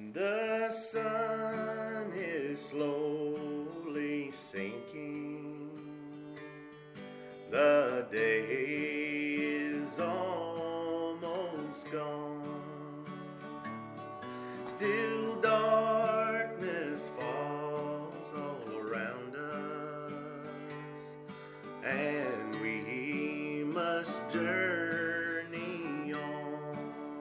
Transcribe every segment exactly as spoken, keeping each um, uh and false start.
The sun is slowly sinking. The day is almost gone. Still darkness falls all around us, and we must journey on.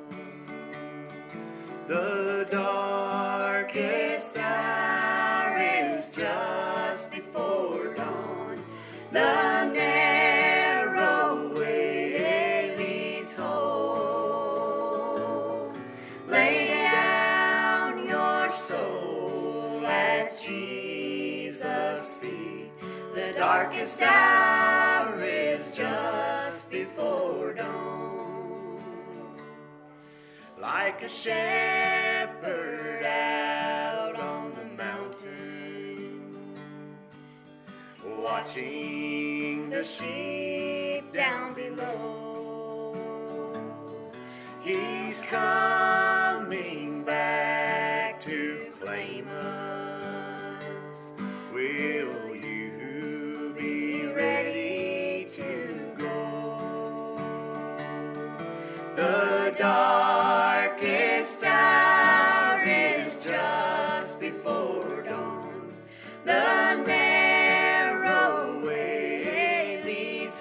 The darkest hour is just before dawn. The narrow way leads home. Lay down your soul at Jesus' feet. The darkest hour is just before dawn. Like a shepherd out on the mountain, watching the sheep down below. He's coming back to claim us. Will you be ready to go? The darkest hour is just before dawn. The narrow way leads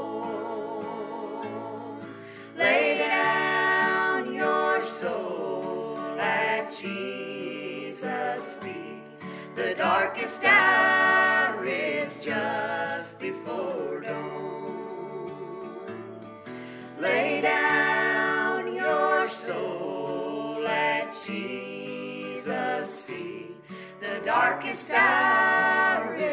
home. Lay down your soul at Jesus' feet. The darkest hour is just before dawn. Lay down your soul at Jesus' feet. The darkest hour is